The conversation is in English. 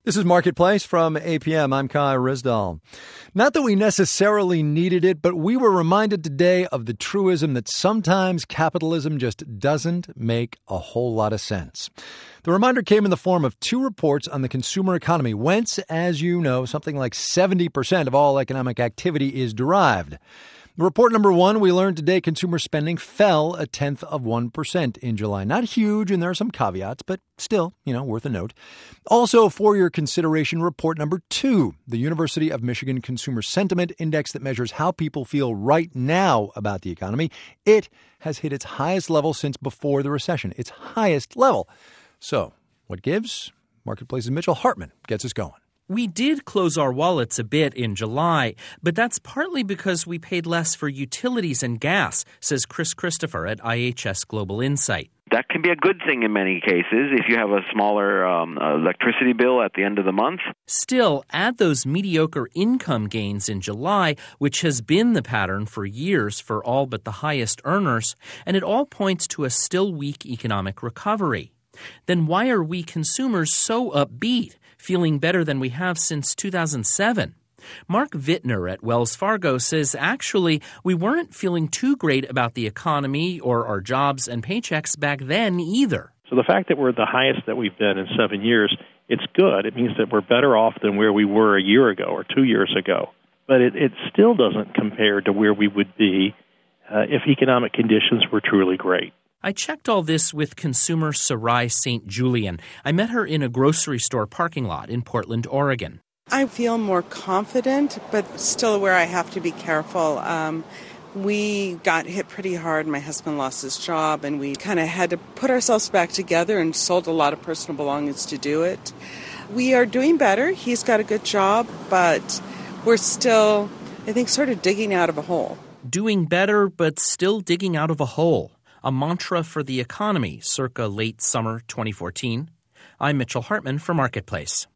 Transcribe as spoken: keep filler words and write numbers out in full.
This is Marketplace from A P M. I'm Kai Rizdal. Not that we necessarily needed it, but we were reminded today of the truism that sometimes capitalism just doesn't make a whole lot of sense. The reminder came in the form of two reports on the consumer economy, whence, as you know, something like seventy percent of all economic activity is derived. Report number one, we learned today consumer spending fell a tenth of one percent in July. Not huge, and there are some caveats, but still, you know, worth a note. Also, for your consideration, report number two, the University of Michigan Consumer Sentiment Index that measures how people feel right now about the economy. It has hit its highest level since before the recession, its highest level. So, what gives? Marketplace's Mitchell Hartman gets us going. We did close our wallets a bit in July, but that's partly because we paid less for utilities and gas, says Chris Christopher at I H S Global Insight. That can be a good thing in many cases if you have a smaller um, electricity bill at the end of the month. Still, add those mediocre income gains in July, which has been the pattern for years for all but the highest earners, and it all points to a still weak economic recovery. Then why are we consumers so upbeat, feeling better than we have since two thousand seven? Mark Vittner at Wells Fargo says actually we weren't feeling too great about the economy or our jobs and paychecks back then either. So the fact that we're the highest that we've been in seven years, it's good. It means that we're better off than where we were a year ago or two years ago. But it, it still doesn't compare to where we would be uh, if economic conditions were truly great. I checked all this with consumer Sarai Saint Julian. I met her in a grocery store parking lot in Portland, Oregon. I feel more confident, but still aware I have to be careful. Um, we got hit pretty hard. My husband lost his job, and we kind of had to put ourselves back together and sold a lot of personal belongings to do it. We are doing better. He's got a good job, but we're still, I think, sort of digging out of a hole. Doing better, but still digging out of a hole. A mantra for the economy circa late summer twenty fourteen. I'm Mitchell Hartman for Marketplace.